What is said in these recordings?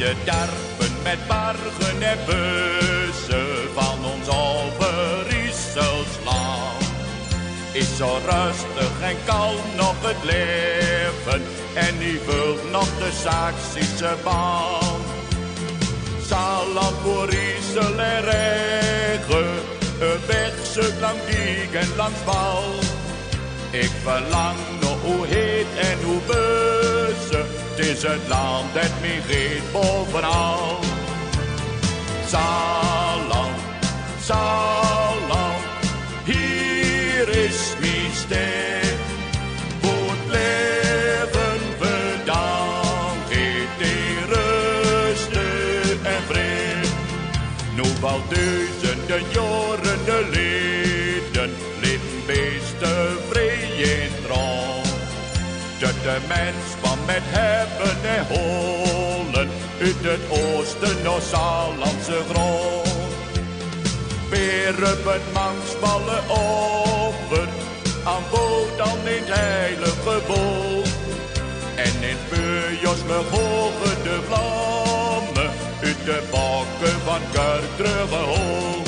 De darpen met bargen en bussen van ons Overijssels land. Is zo rustig en kalm nog het leven en die vult nog de Saksische band. Zaland voor Rijssel en regen, een weg zoekt langs Diek en langs wal. Ik verlang nog hoe heet en hoe bussen, het is het land dat mij geeft bovenal. Zaland, Zaland, hier is mijn stad. Voor het leven bedankt, geeft die rust en vrede. Nu al duizenden jaren geleden, leven beste vrije en trouw. Dat de mens van met hebben en holen, uit het oosten naar Zalandse grond. Weer op het mangsballen offer, aan boord dan in het heilige bol. En in het vuurjas begogen de vlammen, uit de bakken van Kerkruggenhol.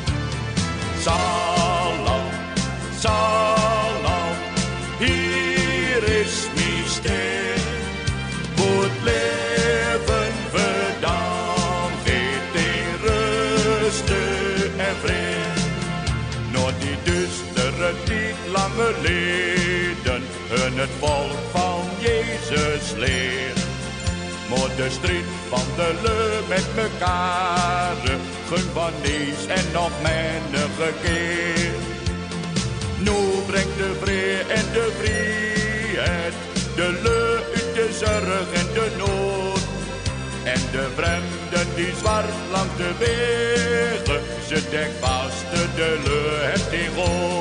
Zaland, Zaland, hier is mijn stad. Voor het leven verdampt, geeft die rust en vrede. Nog die dustere tijd lang geleden, hun het volk van Jezus leert. Maar de strijd van de leu met mekaar, gun van niets en nog menige keer. Nu brengt de vrede en de vrijheid, de leu uit de zorg en de nood. En de vreemden die zwart langs de wegen, ze denkt vast de leu heeft die God.